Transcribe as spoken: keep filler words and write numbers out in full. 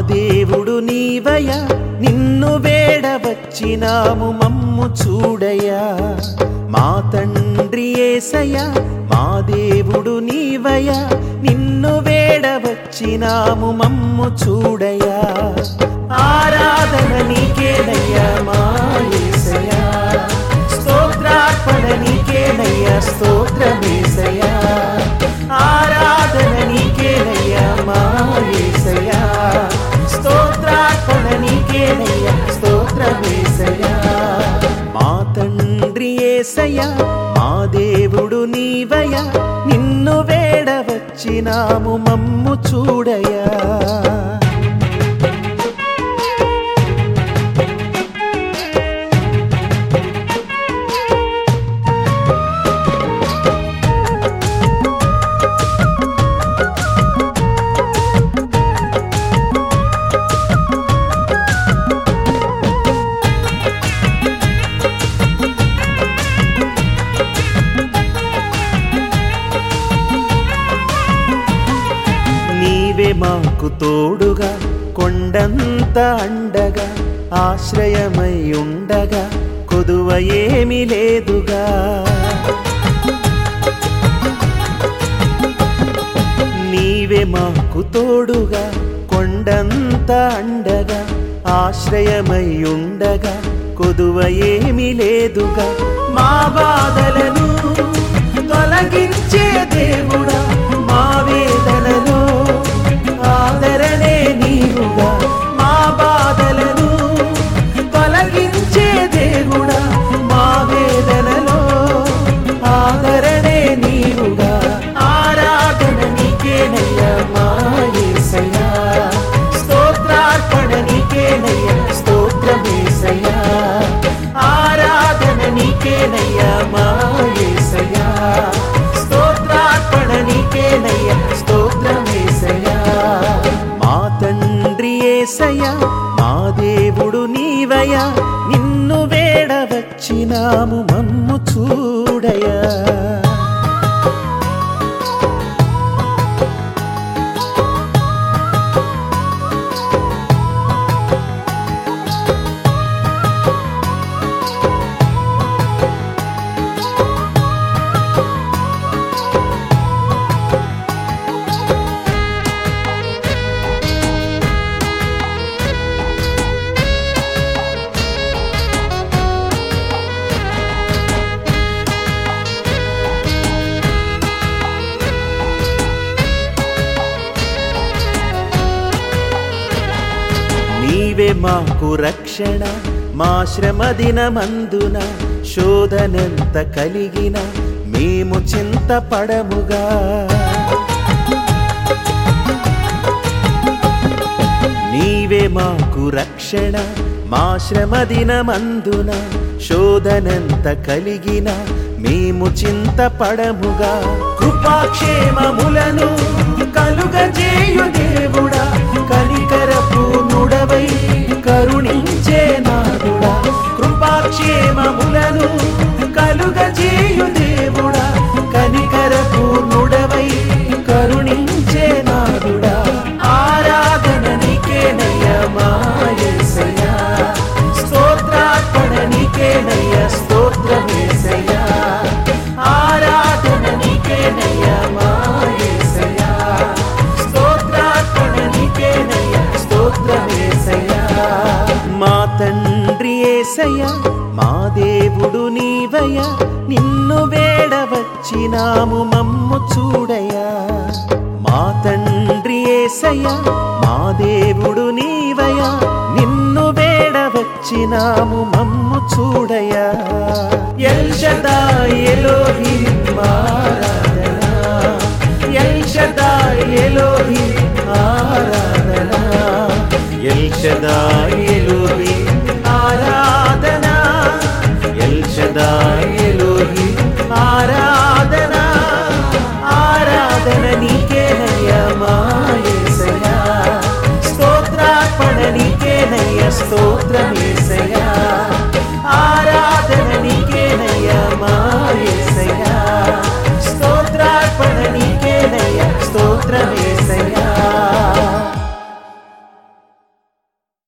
దేవుడు నీవయ్యా నిన్ను వేడవచ్చినాము మమ్ము చూడయ్యా మా తండ్రి యేసయ్యా మా దేవుడు నీవయ్యా నిన్ను వేడవచ్చినాము మమ్ము చూడయ్యా ఆరాధన నీకేనయ్యా మా యేసయ్యా స్తోత్రార్పణ నీకేనయ్యా స్తోత్రమేసయ్యా ఆరాధన నీకేనయ్యా మా యేసయ్యా స్తోత్రార్పణ నీకేనయ్యా స్తోత్రమేసయ్యా మా తండ్రి యేసయ్యా మా దేవుడు నీవయ్యా నిన్ను వేడవచ్చినాము మమ్ము చూడయ్యా మాకు తోడుగా కొండంత అండగా ఆశ్రయమై ఉండగా కొదువ ఏమీ లేదుగా నీవే మాకు తోడుగా కొండంత అండగా ఆశ్రయమై ఉండగా కొదువ ఏమీ లేదుగా మా బాధలను తొలగించే దేవుడా మా వేదనలో ఆదరణే నీవుగా మా బాధలను తొలగించే దేవుడా మా వేదనలో ఆదరణే నీవుగా ఆరాధన నీకేనయ్యా మా యేసయ్యా స్తోత్రార్పణ నీకేనయ్యా స్తోత్రమేసయ్యా ఆరాధన నీకేనయ్యా మా యేసయ్యా స్తోత్రార్పణ నీకేనయ్యా స్తోత్రమేసయ్యా మా తండ్రి యేసయ్యా మా దేవుడు నీవయ్యా నిన్ను వేడవచ్చినాము మమ్ము చూడయ్యా నీవే మాకు రక్షణ మా శ్రమ దినమందున శోధనెంత కలిగిన మేము చింతపడముగా నీవే మాకు రక్షణ మా శ్రమ దినమందున శోధనెంత కలిగిన మేము చింతపడముగా కృపాక్షేమములను కలుగజేయు దేవుడా కనికరపూర్ణుడవై కరుణించే నాదుడా కృపాక్షేమములను కలుగజేయు దేవుడా కనికరపూర్ణుడవై కరుణించే నాదుడా ఆరాధన నీకేనయ్యా మా యేసయ్యా స్తోత్రార్పణ నీకేనయ్యా స్తోత్రమేసయ్యా ఆరాధన నీకేనయ్యా మా యేసయ్యా స్తోత్రార్పణ నీకేనయ్యా స్తోత్రమేసయ్యా మా తండ్రి యేసయ్యా మా దేవుడు నీవయ్యా నిన్ను వేడవచ్చినాము మమ్ము చూడయ్యా మా తండ్రి యేసయ్యా మా దేవుడు నీవయ్యా నిన్ను వేడవచ్చినాము మమ్ము చూడయ్యా ఎల్ షదాయ్ ఎలోహిం ఆరాధన ఎల్ షదాయ్ ఎలోహిం ఆరాధన ఎల్ షదాయ్ ఎలోహిం ఆరాధన ఎల్ షదాయ్ ఎలోహిం ఆరాధన ఆరాధన నీకేనయ్యా మా యేసయ్యా స్తోత్రార్పణ నీకేనయ్యా స్తోత్రం